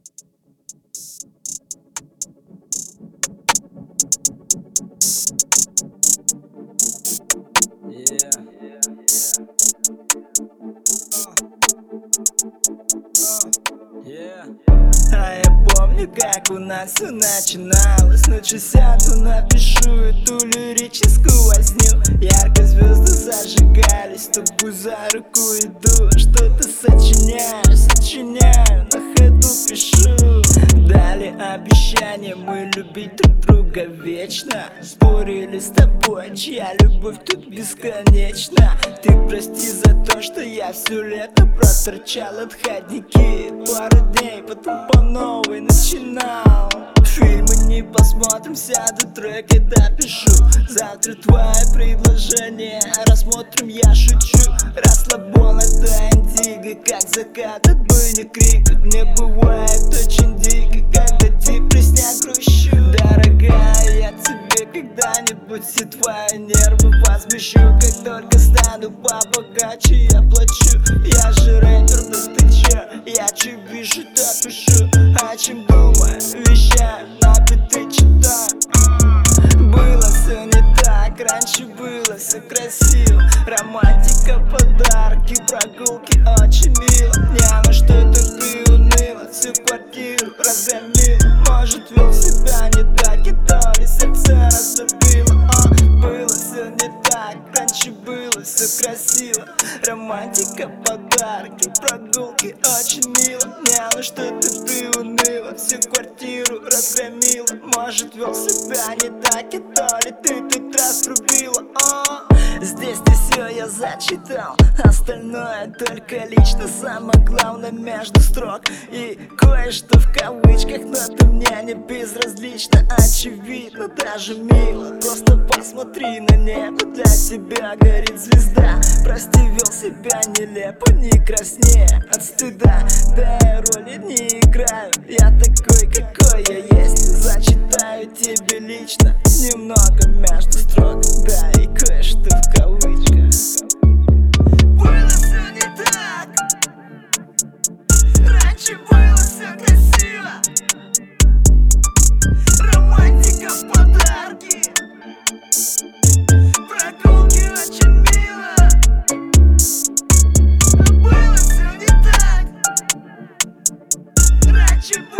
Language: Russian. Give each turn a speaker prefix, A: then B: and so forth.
A: А я помню, как у нас все начиналось. Ночью сяду, напишу эту лирическую возню. Ярко звезды зажигались, с тобой за руку иду. Что-то сочиняю, на ходу пишу. Дали обещание мы любить друг друга вечно. Спорили с тобой, чья любовь тут бесконечна. Ты прости за то, что я все лето проторчал отходники. Пару дней, потом по новой начинал. Фильмы не посмотрим, сяду треки допишу. Завтра твое предложение рассмотрим, я шучу. Расслабон это индиго, как закат от буйный крик. Мне бывает очень дико, когда депрессия грущу. Дорогая, я тебе когда-нибудь все твои нервы возмещу. Как только стану побогаче, я плачу. Я же рэпер, да ты чё? Я чё вижу, то пишу. О чем думаю, вещаю, на биты читаю. Было все не так, раньше было все красиво. Романтика, подарки, прогулки, очень мило. Не на что-то ты уныла, всю квартиру разгромила. Может, вел себя не так, и то ли сердце раздобило. Было все не так, раньше было все красиво. Романтика, подарки, прогулки, очень мило. Не на что-то ты уныла, всю квартиру разгромила. Может, вел себя не так, и то ли ты тут разрубила. Здесь ты все я зачитал, остальное только лично. Самое главное между строк и кое-что в кавычках. Но ты мне не безразлично, очевидно, даже мило. Просто посмотри на небо, для тебя горит звезда. Прости, вел себя нелепо, не краснее от стыда. Да я роли не играю, я такой, какой я есть. Зачитаю тебе лично, немного между строк. Да и кое-что в кавычках. Было все не так, раньше было все красиво. Романтика, подарки, прогулки, очень мило. Было все не так, раньше было